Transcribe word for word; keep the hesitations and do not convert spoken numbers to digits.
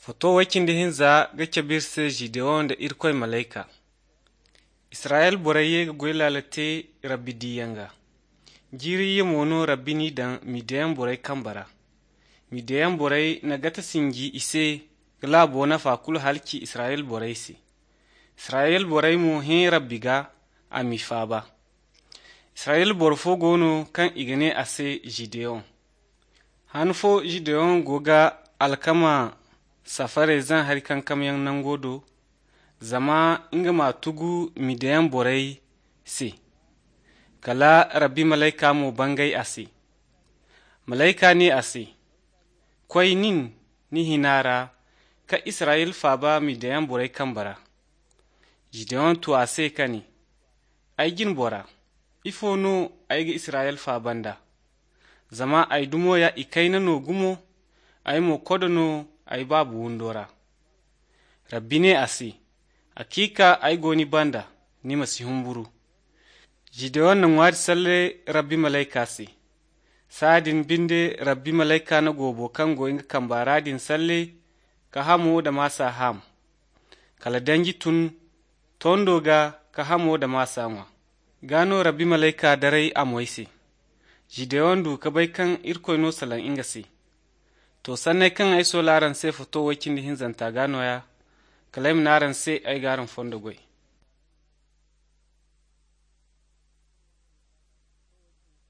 Foto wakindi hinza ga cabirse Gideon da irkoy malaika. Israel boraye ga goy lalate rabbi diyanga. Jiri ye mono rabbi ni dan midayan boray kambara. Midayan boray na gata singi ise gala bona fakul halki Israel boray si. Israel boray mo hin rabbi ga ami faba. Israel borfo gono kan igane ase Gideon. Hanfo Gideon goga alkama safare zan hari kankam yang nangodo zama inga ma tugu midayan borai se kala rabbi malaika mo bangai ase malaika ne ase kwai nin ni hinara ka Israel faba midayan borai kambara Gideon to ase kani aigin bora ifo no aiga Israel fabanda zama ai dumo ya ikaina no gumo ai mo kodono ai babu wundora rabbi ne ase akika ai goni banda ni masi humburu Gideon na ngwari salle rabbi malaika se sadin binde rabbi malaika na gobo kan goyin kambaradin salle ka hamo da masa ham kala dangi tun tondoga ka hamo da masa ngwa gano rabbi malaika darai amoise Gideon du ka bai kan irkoy no salan inga se to sanne kan ai so laran se foto wakin hinzanta gano ya kalaim naran se ai garan fondo goy